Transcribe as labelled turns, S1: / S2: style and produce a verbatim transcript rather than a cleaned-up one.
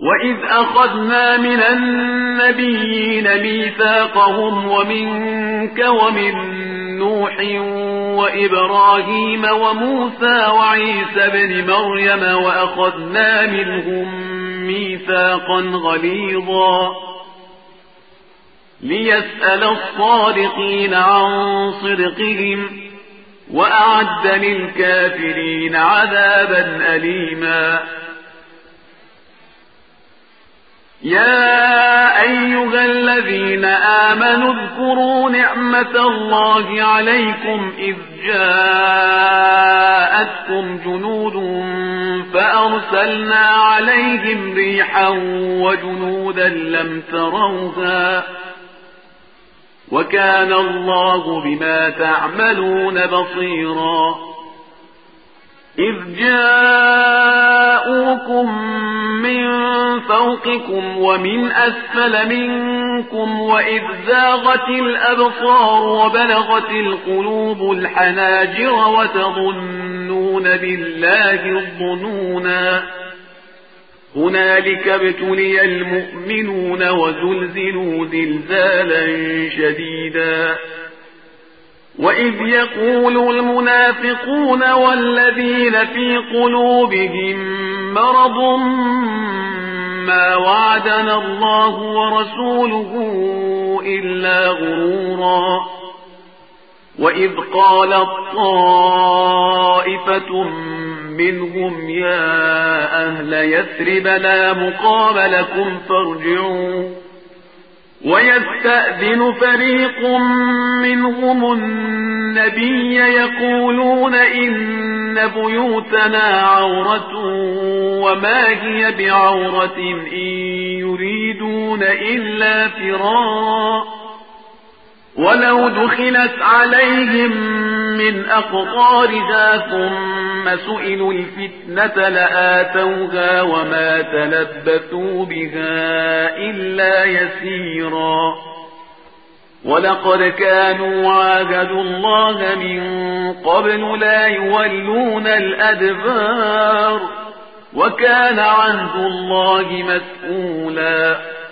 S1: وإذ أخذنا من النبيين ميثاقهم ومنك ومن نوح وإبراهيم وموسى وعيسى بن مريم وأخذنا منهم ميثاقا غليظا ليسأل الصادقين عن صدقهم وأعد للكافرين عذابا أليما. يا أيها الذين آمنوا اذكروا نعمة الله عليكم إذ جاءتكم جنود فأرسلنا عليهم ريحا وجنودا لم تروها وكان الله بما تعملون بصيرا. إذ جاءوكم من فوقكم ومن أسفل منكم وإذ زاغت الأبصار وبلغت القلوب الحناجر وتظنون بالله الظنونا هنالك ابتلي المؤمنون وزلزلوا زلزالا شديدا. وإذ يقول المنافقون والذين في قلوبهم مرض ما وعدنا الله ورسوله إلا غرورا. وإذ قالت طائفة منهم يا أهل يثرب لا مقام لكم فارجعوا ويستأذن فريق منهم النبي يقولون إن بيوتنا عورة وما هي بعورة إن يريدون إلا فرارا ولو دخلت عليهم من أقطارها ثم سئلوا الفتنة لآتوها وما تلبثوا بها إلا يسيرا. ولقد كانوا عاهدوا الله من قبل لا يولون الأدبار وكان عهد الله مسئولا.